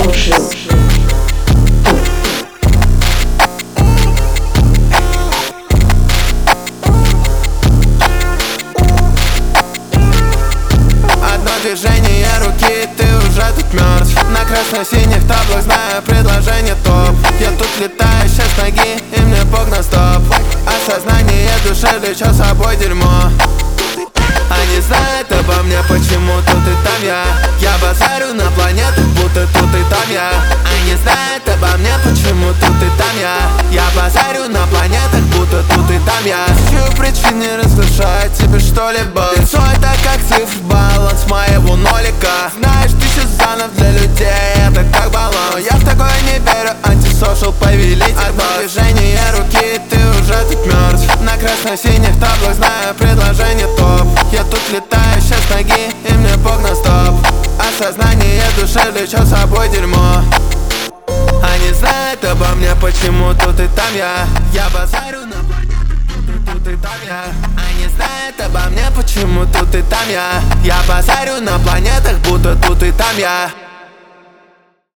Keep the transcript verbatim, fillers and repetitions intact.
Social. Движение руки, ты уже тут мертв. На красно-синих таблах знаю предложение топ. Я тут летаю сейчас с ноги, и мне бог на стоп. Осознание души влечет с собой дерьмо. Они знают обо мне, почему тут и там я. Я базарю на планетах, будто тут и там я. Они знают обо мне, почему тут и там я. Я базарю на планетах, будто тут и там я. Чью причин не разглашать тебе что-либо. Лицо это как цифр, баланс моего нолика. Знаешь, тысяча занов для людей, это как баллон. Я в такое не верю, антисошал повелитель. Одно движение руки, ты уже тут мертв. На красно-синих таблах знаю предложение топ. Я тут летаю сейчас с ноги, и мне бог на стоп. Осознание души влечет с собой дерьмо. Они знают обо мне, почему тут и там я. Я базарю на планетах, будто тут и там я. Они знают обо мне, почему тут и там я. Я базарю на планетах, будто тут и там я.